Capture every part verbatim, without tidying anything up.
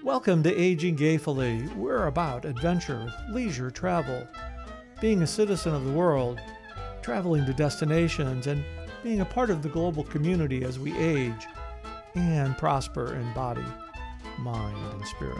Welcome to Aging Gayfully. We're about adventure, leisure, travel, being a citizen of the world, traveling to destinations, and being a part of the global community as we age and prosper in body, mind, and spirit.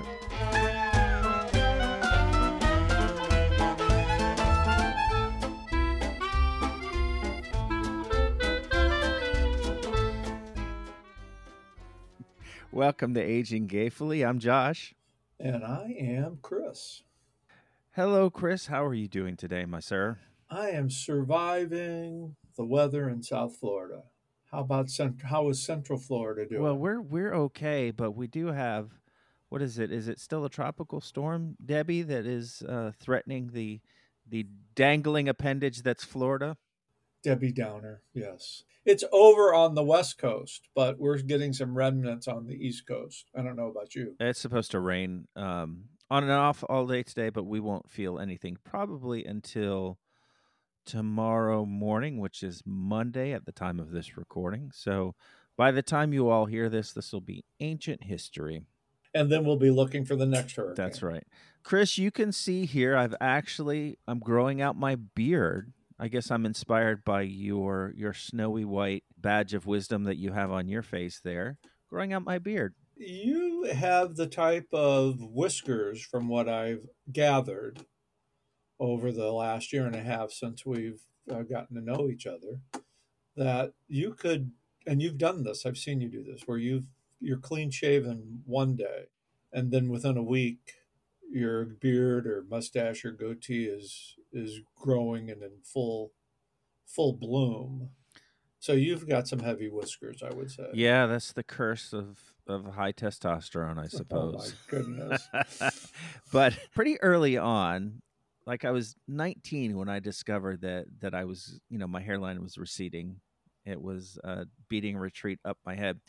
Welcome to Aging Gayfully. I'm Josh. And I am Chris. Hello, Chris. How are you doing today, my sir? I am surviving the weather in South Florida. How about cent- how is Central Florida Well, doing? we're we're okay, but we do have what is it? Is it still a tropical storm, Debbie, that is uh, threatening the the dangling appendage that's Florida? Debbie Downer, yes. It's over on the West Coast, but we're getting some remnants on the East Coast. I don't know about you. It's supposed to rain um, on and off all day today, but we won't feel anything probably until tomorrow morning, which is Monday at the time of this recording. So by the time you all hear this, this will be ancient history. And then we'll be looking for the next hurricane. That's right. Chris, you can see here I've actually I'm growing out my beard. I guess I'm inspired by your your snowy white badge of wisdom that you have on your face there. Growing out my beard. You have the type of whiskers, from what I've gathered over the last year and a half since we've uh, gotten to know each other, that you could, and you've done this, I've seen you do this, where you've you're clean shaven one day, and then within a week, your beard or mustache or goatee is is growing and in full full bloom. So you've got some heavy whiskers, I would say. Yeah, that's the curse of of high testosterone, I Oh my suppose. goodness. But pretty early on, like I was nineteen when I discovered that that I was, you know, my hairline was receding. It was uh, beating a retreat up my head,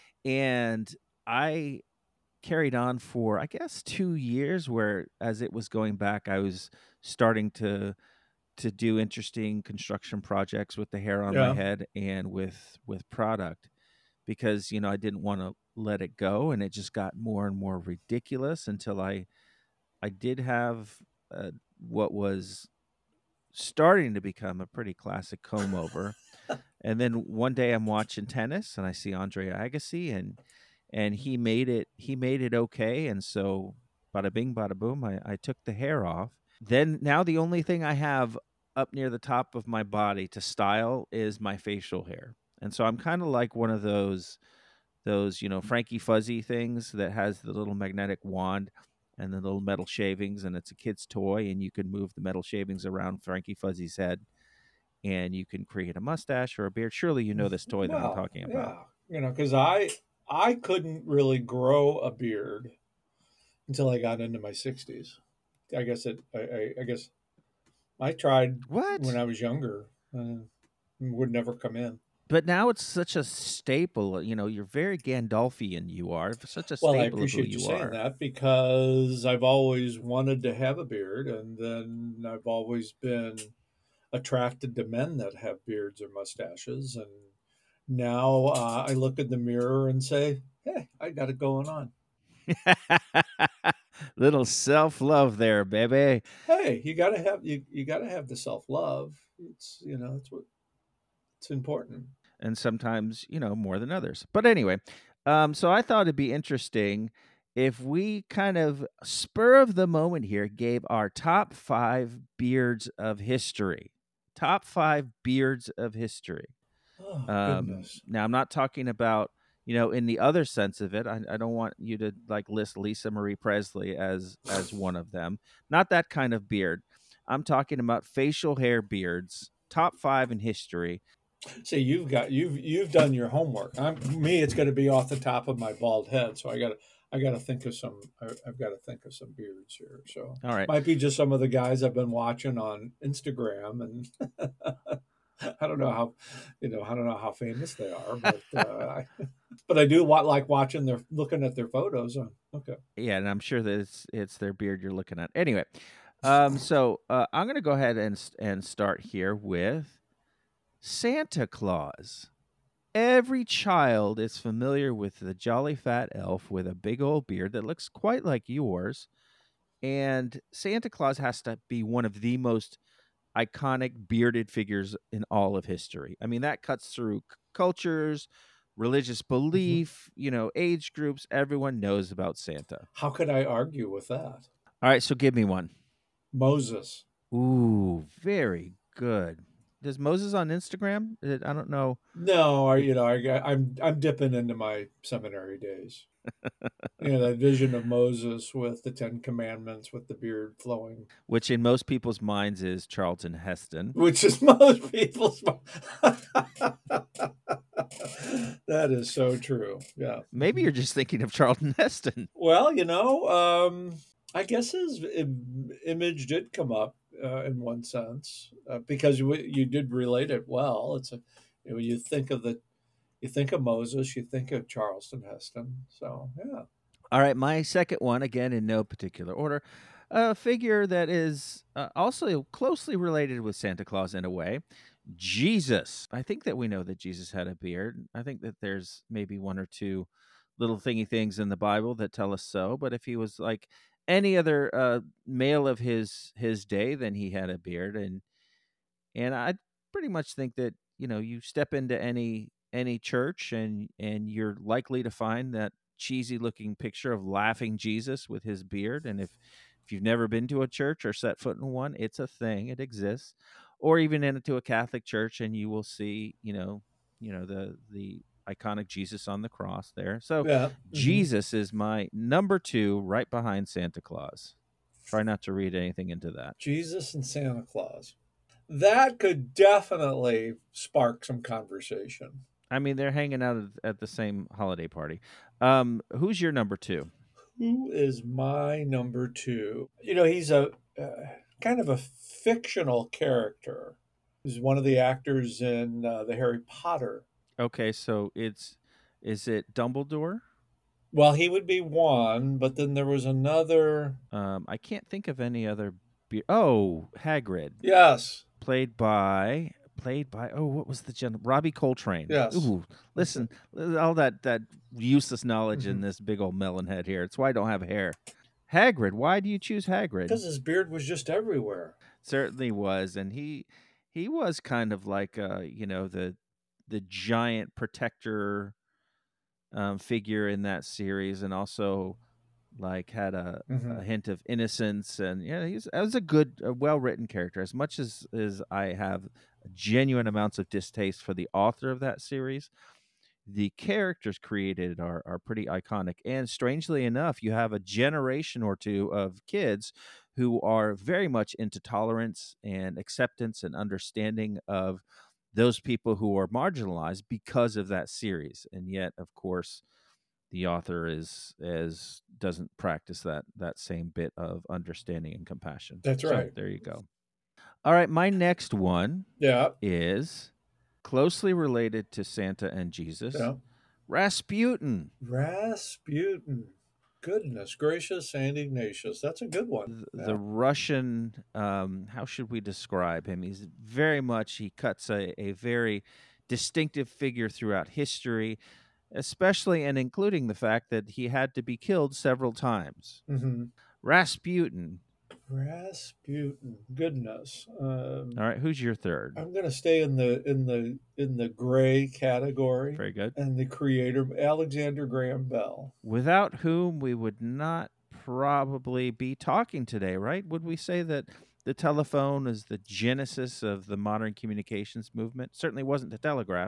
and I carried on for I guess two years. Where as it was going back, I was starting to to do interesting construction projects with the hair on my Yeah. head and with with product because you know I didn't want to let it go, and it just got more and more ridiculous until I I did have uh, what was starting to become a pretty classic comb over. And then one day I'm watching tennis and I see Andre Agassi and and he made it he made it okay. And so bada bing bada boom, I, I took the hair off. Then now the only thing I have up near the top of my body to style is my facial hair. And so I'm kind of like one of those those, you know, Frankie Fuzzy things that has the little magnetic wand and the little metal shavings, and it's a kid's toy, and you can move the metal shavings around Frankie Fuzzy's head, and you can create a mustache or a beard. Surely you know this toy that I'm Well, talking about. yeah, you know, because I I couldn't really grow a beard until I got into my sixties. I guess it. I, I, I guess I tried when What? I was younger. Uh, would never come in. But now it's such a staple. You know, you're very Gandalfian. You are such a Well, I staple of who appreciate you you saying are. that because I've always wanted to have a beard, and then I've always been attracted to men that have beards or mustaches, and now uh, I look in the mirror and say, "Hey, I got it going on." Little self love there, baby. Hey, you gotta have you you gotta have the self love. It's you know it's what it's important. And sometimes, you know, more than others. But anyway, um, so I thought it'd be interesting if we kind of spur of the moment here gave our top five beards of history. Top five beards of history. Oh Um, goodness. now, I'm not talking about, you know, in the other sense of it. I, I don't want you to like list Lisa Marie Presley as as one of them. Not that kind of beard. I'm talking about facial hair beards. Top five in history. See, you've got you've you've done your homework. I'm, me, it's going to be off the top of my bald head, so I got to I got to think of some. I, I've got to think of some beards here. So All right. might be just some of the guys I've been watching on Instagram, and I don't know how, you know, I don't know how famous they are, but uh, I, but I do wa- like watching their looking at their photos. Uh, okay. Yeah, and I'm sure that it's it's their beard you're looking at. Anyway, um, so uh, I'm gonna go ahead and s- and start here with Santa Claus. Every child is familiar with the jolly fat elf with a big old beard that looks quite like yours. And Santa Claus has to be one of the most iconic bearded figures in all of history. I mean, that cuts through c- cultures, religious Mhm. belief, you know, age groups. Everyone knows about Santa. How could I argue with that? All right, so give me one. Moses. Ooh, very good. Does Moses on Instagram? Uh, I don't know. No, I, If, you know, I, got- I'm I'm dipping into my seminary days. You know, that vision of Moses with the Ten Commandments, with the beard flowing, which in most people's minds is Charlton Heston. which is most people's. That is so true. Yeah. Maybe you're just thinking of Charlton Heston. Well, you know, um, I guess his Im- image did come up uh, in one sense uh, because you, you did relate it well. It's a, you know, you think of the, you think of Moses, you think of Charleston Heston. So yeah, All right, my second one, again in no particular order, a figure that is uh, also closely related with Santa Claus in a way, Jesus. I think that we know that Jesus had a beard. I think that there's maybe one or two little thingy things in the Bible that tell us so. But if he was like any other uh, male of his his day, then he had a beard, and and I pretty much think that, you know, you step into any any church and and you're likely to find that cheesy looking picture of laughing Jesus with his beard. And if if you've never been to a church or set foot in one, it's a thing. It exists. Or even into a Catholic church and you will see, you know, you know, the the iconic Jesus on the cross there. So yeah. Hmm. Jesus is my number two right behind Santa Claus. Try not to read anything into that. Jesus and Santa Claus. That could definitely spark some conversation. I mean, they're hanging out at at the same holiday party. Um, who's your number two? Who is my number two? You know, he's a uh, kind of a fictional character. He's one of the actors in uh, the Harry Potter. Okay, so it's is it Dumbledore? Well, he would be one, but then there was another. Um, I can't think of any other. Be- oh, Hagrid, Yes, played by played by oh, what was the gen? Robbie Coltrane. yes, Ooh, that's it. listen, uh, all that that useless knowledge in Mhm. this big old melon head here. It's why I don't have hair. Hagrid. Why do you choose Hagrid? Because his beard was just everywhere. Certainly was, and he he was kind of like uh, you know, the the giant protector um, figure in that series, and also like had a, Hmm. a hint of innocence. And yeah, he's that was a good, a well written character. As much as as I have genuine amounts of distaste for the author of that series, the characters created are are pretty iconic. And strangely enough, you have a generation or two of kids who are very much into tolerance and acceptance and understanding of those people who are marginalized because of that series. And yet, of course, the author is is doesn't practice that that same bit of understanding and compassion. That's So right. there you go. All right, my next one Yeah, is closely related to Santa and Jesus. yeah. Rasputin, Rasputin. Goodness gracious, Saint Ignatius. That's a good one. th- the Yeah. Russian. Um, how should we describe him? He's very much he cuts a, a very distinctive figure throughout history, especially and including the fact that he had to be killed several times. Hmm. Rasputin. Rasputin. Goodness. Um, All right, who's your third? I'm going to stay in the in the in the gray category, Very good. and the creator Alexander Graham Bell. Without whom we would not probably be talking today, right? Would we say that the telephone is the genesis of the modern communications movement? Certainly wasn't the telegraph.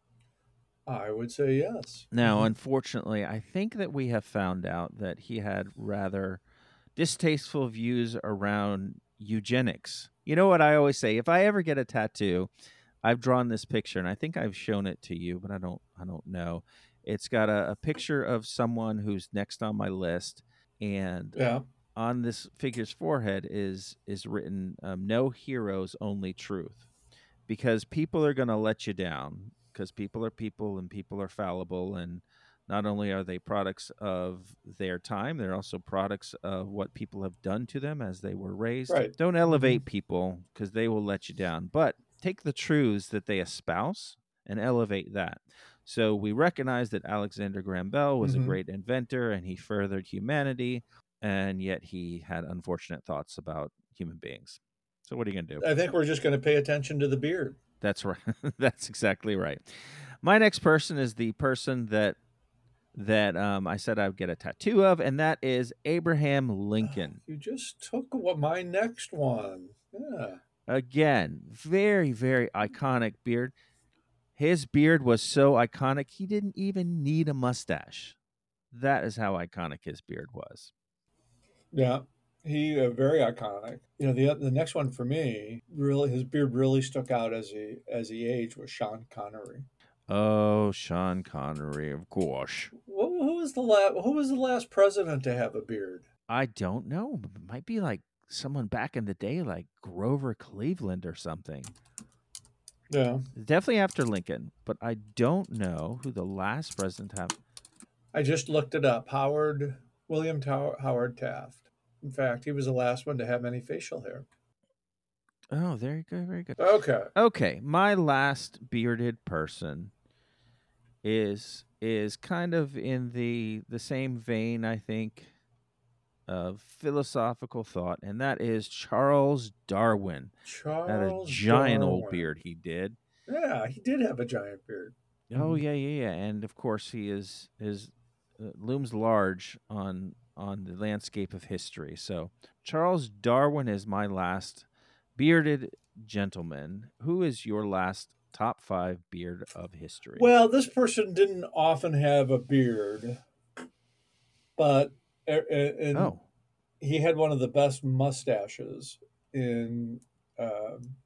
I would say yes. Now, Hmm. unfortunately, I think that we have found out that he had rather distasteful views around eugenics. You know what I always say? If I ever get a tattoo, I've drawn this picture, and I think I've shown it to you, but I don't I don't know. It's got a, a picture of someone who's next on my list, and Yeah. on this figure's forehead is is written, um, "No heroes, only truth," because people are going to let you down, because people are people and people are fallible, and not only are they products of their time, they're also products of what people have done to them as they were raised. Right. Don't Hmm. elevate people because they will let you down, but take the truths that they espouse and elevate that. So we recognize that Alexander Graham Bell was a Hmm. great inventor and he furthered humanity, and yet he had unfortunate thoughts about human beings. So what are you going to do? I think we're just going to pay attention to the beard. That's right. That's exactly right. My next person is the person that that um, I said I would get a tattoo of, and that is Abraham Lincoln. You just took what my next one. Yeah. Again, very, very iconic beard. His beard was so iconic, he didn't even need a mustache. That is how iconic his beard was. Yeah. He uh, very iconic. You know, the the next one for me, really, his beard really stuck out as he as he aged was Sean Connery. Oh, Sean Connery, of course. Who, who was the last? Who was the last president to have a beard? I don't know. It might be like someone back in the day, like Grover Cleveland or something. Yeah, Definitely after Lincoln, but I don't know who the last president to have. I just looked it up. Howard William Tow- Howard Taft. In fact, he was the last one to have any facial hair. Oh, very good, very good. Okay. Okay, my last bearded person is is kind of in the the same vein, I think, of philosophical thought, and that is Charles Darwin. Had a Charles giant old Darwin. beard he did. Yeah, he did have a giant beard. Oh Mhm. yeah, yeah, yeah. And of course he is is uh, looms large on on the landscape of history. So Charles Darwin is my last bearded gentleman. Who is your last top five beard of history? Well, this person didn't often have a beard, but a- a- and Oh, he had one of the best mustaches in um,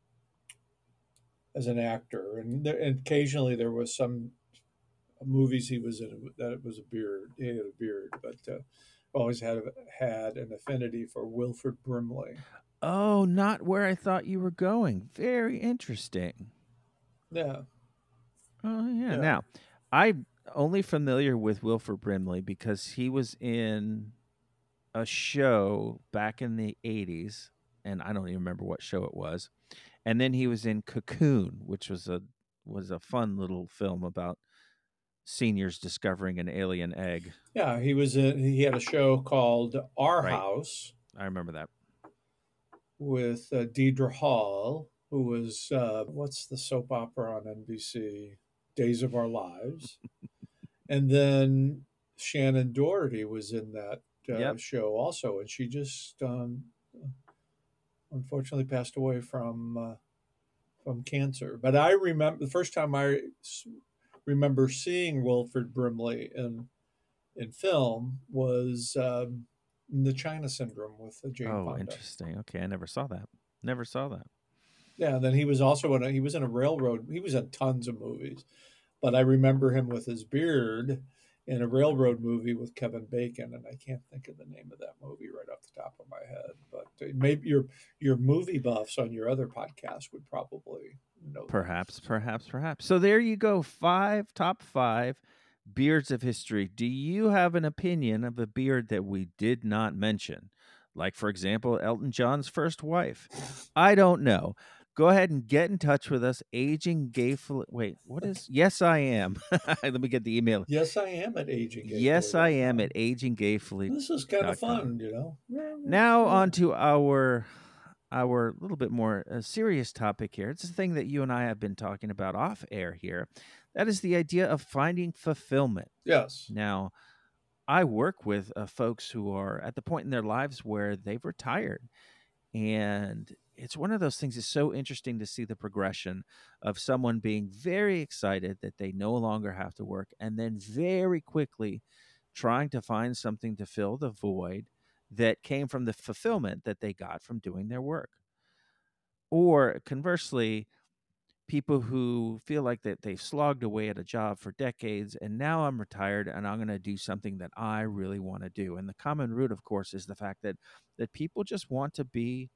as an actor, and, there, and occasionally there was some movies he was in that it was a beard. He had a beard, but uh, always had had an affinity for Wilford Brimley. oh, not where I thought you were going. Very interesting. Yeah, Oh yeah. yeah, Now, I'm only familiar with Wilford Brimley because he was in a show back in the eighties, and I don't even remember what show it was. And then he was in Cocoon, which was a was a fun little film about seniors discovering an alien egg. yeah. He was in. He had a show called Our Right. House I remember that. with uh, Deidre Hall, who was uh, what's the soap opera on N B C, Days of Our Lives, and then Shannon Doherty was in that uh, Yep. show also, and she just um, unfortunately passed away from uh, from cancer. But I remember the first time I s- remember seeing Wilford Brimley in in film was um, in the China Syndrome with uh, Jane Oh, Fonda. interesting. Okay, I never saw that. Never saw that. Yeah, and then he was also in a, he was in a railroad. He was in tons of movies, but I remember him with his beard in a railroad movie with Kevin Bacon, and I can't think of the name of that movie right off the top of my head. But uh, maybe your your movie buffs on your other podcast would probably know that. Perhaps, perhaps, perhaps. So there you go. Five top five beards of history. Do you have an opinion of a beard that we did not mention? Like, for example, Elton John's first wife. I don't know. Go ahead and get in touch with us. Aging Gayfully. Wait, what is? Yes, I am. Let me get the email. Yes, I am at aging Yes, gayfully I dot am at com. aging gayfully This is kind of dot com. fun, you know. Yeah, Now yeah. on to our our little bit more uh, serious topic here. It's a thing that you and I have been talking about off air here. That is the idea of finding fulfillment. Yes. Now, I work with uh, folks who are at the point in their lives where they've retired, and it's one of those things that's so interesting to see the progression of someone being very excited that they no longer have to work, and then very quickly trying to find something to fill the void that came from the fulfillment that they got from doing their work. Or conversely, people who feel like that they've slogged away at a job for decades and now I'm retired and I'm going to do something that I really want to do. And the common root, of course, is the fact that that people just want to be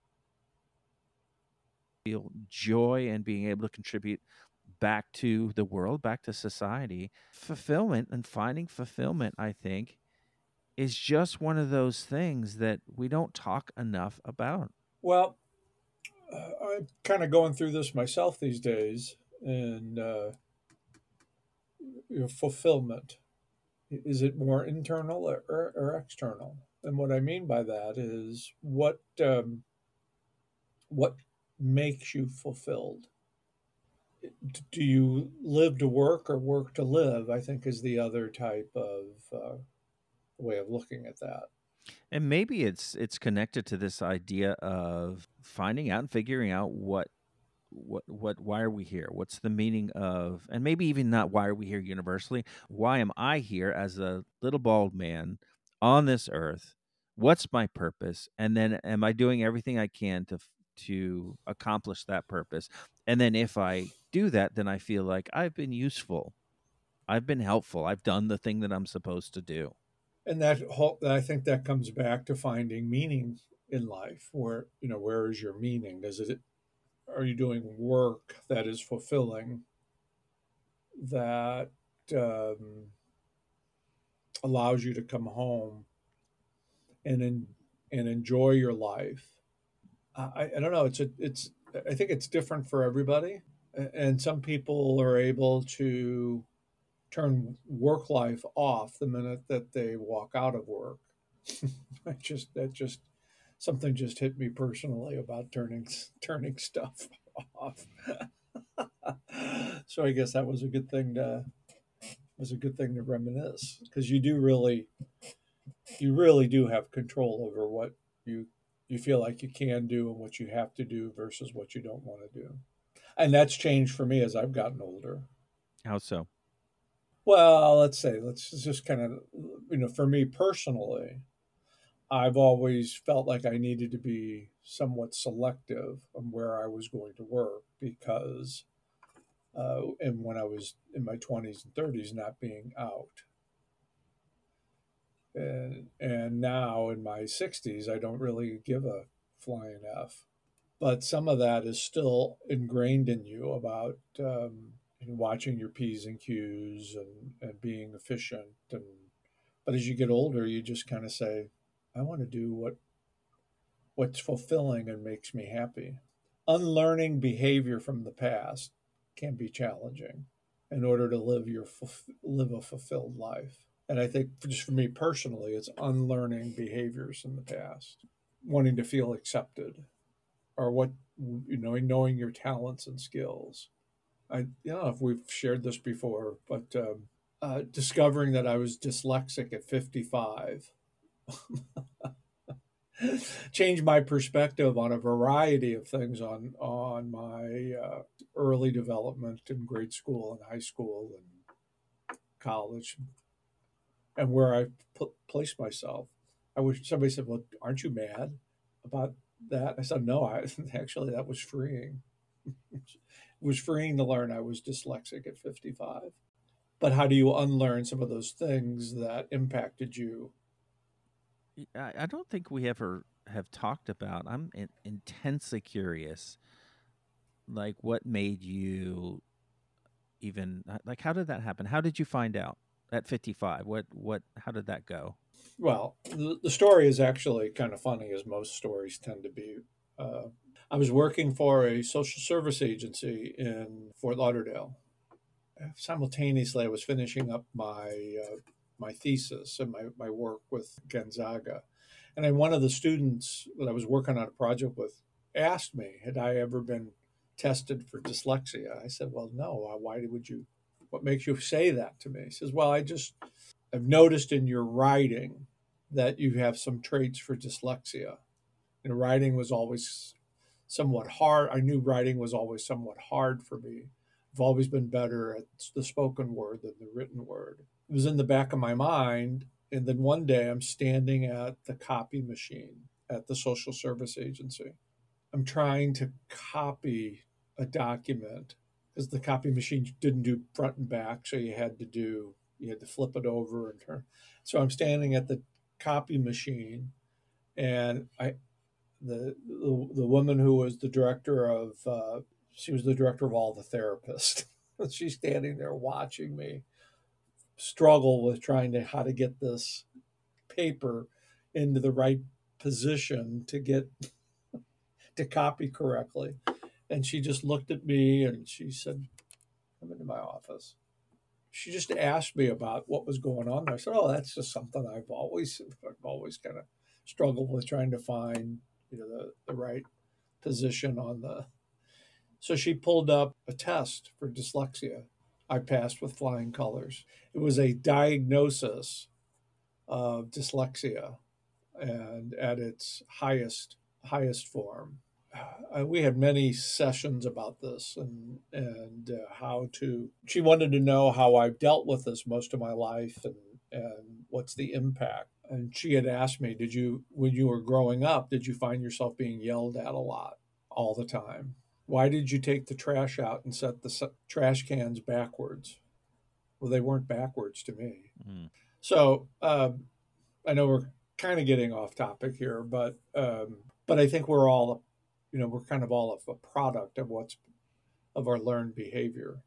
feel joy and being able to contribute back to the world, back to society. Fulfillment and finding fulfillment, I think, is just one of those things that we don't talk enough about. Well, uh, I'm kind of going through this myself these days, and uh, your fulfillment? Is it more internal or, or, or external? And what I mean by that is what um, what makes you fulfilled? Do you live to work or work to live? I think is the other type of uh, way of looking at that. And maybe it's it's connected to this idea of finding out and figuring out what what what why are we here? What's the meaning of, and maybe even not why are we here universally? Why am I here as a little bald man on this earth? What's my purpose? And then am I doing everything I can to f- to accomplish that purpose? And then if I do that, then I feel like I've been useful. I've been helpful. I've done the thing that I'm supposed to do. And that whole, I think that comes back to finding meaning in life. Where you know, where is your meaning? Does it Are you doing work that is fulfilling, that um, allows you to come home and en- and enjoy your life? I, I don't know. It's a it's I think it's different for everybody, and some people are able to turn work life off the minute that they walk out of work. I just that just Something just hit me personally about turning turning stuff off. So I guess that was a good thing to was a good thing to reminisce, because you do really you really do have control over what you you feel like you can do and what you have to do versus what you don't want to do. And that's changed for me as I've gotten older. How so? Well, let's say let's just kind of you know for me personally, I've always felt like I needed to be somewhat selective on where I was going to work because uh, and when I was in my twenties and thirties, not being out. And, and now in my sixties, I don't really give a flying F. But some of that is still ingrained in you about um, watching your P's and Q's and, and being efficient. And but as you get older, you just kind of say, I want to do what what's fulfilling and makes me happy. Unlearning behavior from the past can be challenging in order to live your live a fulfilled life. And I think just for me personally, it's unlearning behaviors in the past, wanting to feel accepted, or what you know, knowing your talents and skills. I you know if we've shared this before, but um, uh, discovering that I was dyslexic at fifty-five changed my perspective on a variety of things on on my uh, early development in grade school and high school and college, and where I put, placed myself. I wish somebody said, "Well, aren't you mad about that?" I said, "No, I actually that was freeing. It was freeing to learn I was dyslexic at fifty-five." But how do you unlearn some of those things that impacted you? Y- I, I don't think we ever have talked about. I'm in, intensely curious. Like, what made you even uh, like? How did that happen? How did you find out at fifty-five? What what? How did that go? Well, the, the story is actually kind of funny, as most stories tend to be. Uh, I was working for a social service agency in Fort Lauderdale. Simultaneously, I was finishing up my uh, my thesis and my, my work with Gonzaga. And then one of the students that I was working on a project with asked me, had I ever been tested for dyslexia? I said, well, no. Why would you? What makes you say that to me? He says, well, I just I've noticed in your writing that you have some traits for dyslexia. And writing was always somewhat hard. I knew writing was always somewhat hard for me. I've always been better at the spoken word than the written word. It was in the back of my mind. And then one day I'm standing at the copy machine at the social service agency. I'm trying to copy a document because the copy machine didn't do front and back. So you had to do, you had to flip it over and turn. So I'm standing at the copy machine, and I, the the, the woman who was the director of uh, she was the director of all the therapists. She's standing there watching me struggle with trying to how to get this paper into the right position to get to copy correctly. And she just looked at me and she said, come into my office. she just asked me about what was going on there. I said, "Oh, that's just something I've always I've always kind of struggled with trying to find, you know, the the right position on the." So she pulled up a test for dyslexia. I passed with flying colors. It was a diagnosis of dyslexia, and at its highest highest form. Uh, we had many sessions about this and and uh, how to. She wanted to know how I've dealt with this most of my life and and what's the impact. And she had asked me, "Did you, when you were growing up, did you find yourself being yelled at a lot, all the time? Why did you take the trash out and set the s- trash cans backwards?" Well, they weren't backwards to me. Mm. So um, I know we're kind of getting off topic here, but um, but I think we're all, you know, we're kind of all of a product of what's of our learned behavior.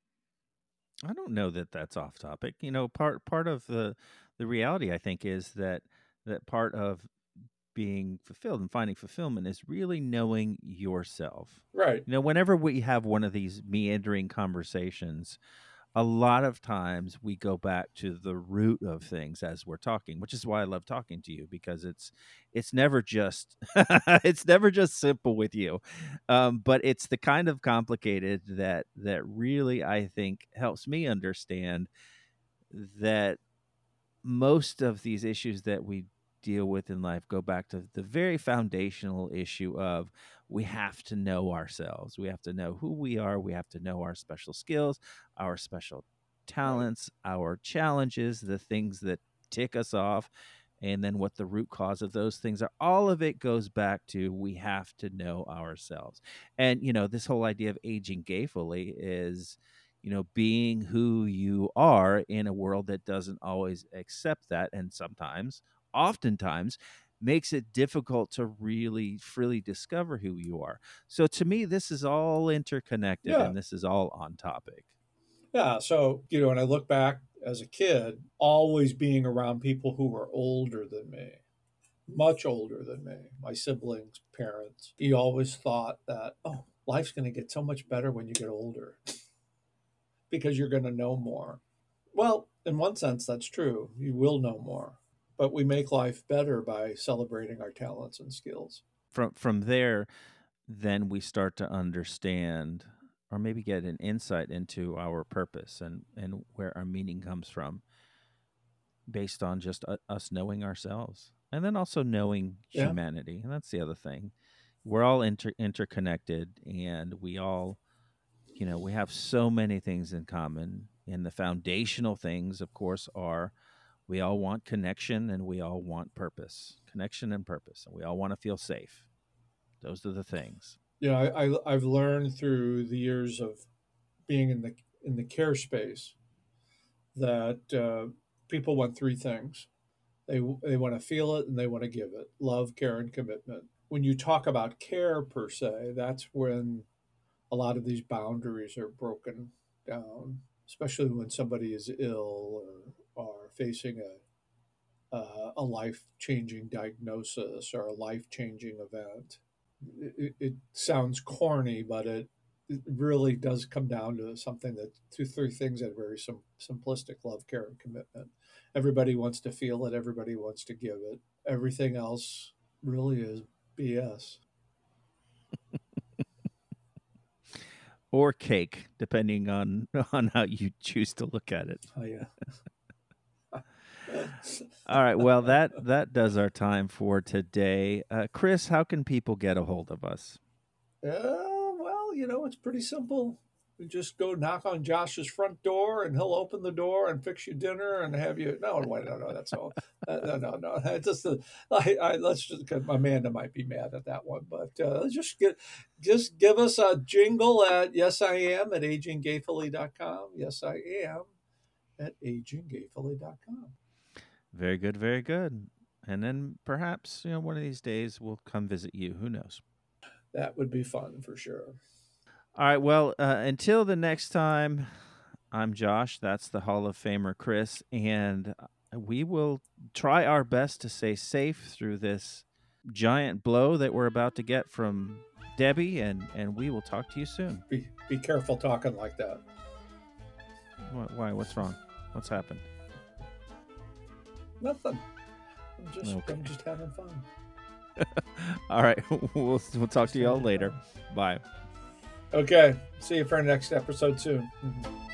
I don't know that that's off topic. You know, part part of the the reality I think is that that part of being fulfilled and finding fulfillment is really knowing yourself. Right. You know, whenever we have one of these meandering conversations, a lot of times we go back to the root of things as we're talking, which is why I love talking to you, because it's it's never just it's never just simple with you. Um, but it's the kind of complicated that that really I think helps me understand that most of these issues that we deal with in life go back to the very foundational issue of we have to know ourselves. We have to know who we are. We have to know our special skills, our special Right. talents, our challenges, the things that tick us off, and then what the root cause of those things are. All of it goes back to we have to know ourselves. And, you know, this whole idea of aging gayfully is, you know, being who you are in a world that doesn't always accept that. And sometimes, oftentimes, makes it difficult to really freely discover who you are. So to me, this is all interconnected Yeah. and this is all on topic. Yeah. So, you know, when I look back as a kid, always being around people who were older than me, much older than me, my siblings, parents, he always thought that, oh, life's going to get so much better when you get older because you're going to know more. Well, in one sense, that's true. You will know more, but we make life better by celebrating our talents and skills. From from there, then we start to understand or maybe get an insight into our purpose and and where our meaning comes from based on just u- us knowing ourselves and then also knowing Yeah. humanity. And that's the other thing. We're all inter- interconnected and we all, you know, we have so many things in common. And the foundational things, of course, are we all want connection and we all want purpose. Connection and purpose. And we all want to feel safe. Those are the things. You know, I, I, I've learned through the years of being in the in the care space that uh, people want three things. They they want to feel it and they want to give it. Love, care, and commitment. When you talk about care per se, that's when a lot of these boundaries are broken down, especially when somebody is ill or are facing a uh, a life changing diagnosis or a life changing event. It, it sounds corny, but it, it really does come down to something that two, three things that are very sim- simplistic: love, care, and commitment. Everybody wants to feel it, everybody wants to give it. Everything else really is B S. Or cake, depending on on how you choose to look at it. Oh, yeah. All right. Well, that that does our time for today. Uh, Chris, how can people get a hold of us? Uh, well, you know, it's pretty simple. You just go knock on Josh's front door, and he'll open the door and fix you dinner and have you. No, wait, no, no, that's all. Uh, no, no, no. It's just the. I, I let's just. 'Cause Amanda might be mad at that one, but uh, just get, just give us a jingle at yes I am at aging gayfully dot com. Yes I am at aging gayfully dot com. Very good. Very good. And then perhaps you know one of these days we'll come visit you. Who knows? That would be fun for sure. All right. Well, uh, until the next time, I'm Josh. That's the Hall of Famer, Chris, and uh, we will try our best to stay safe through this giant blow that we're about to get from Debbie, and and we will talk to you soon. Be be careful talking like that. Why? why? What's wrong? What's happened? Nothing. I'm just Okay. I'm just having fun. All right. We'll we'll talk Just to y'all having later. fun. Bye. Okay. See you for our next episode soon. Mhm.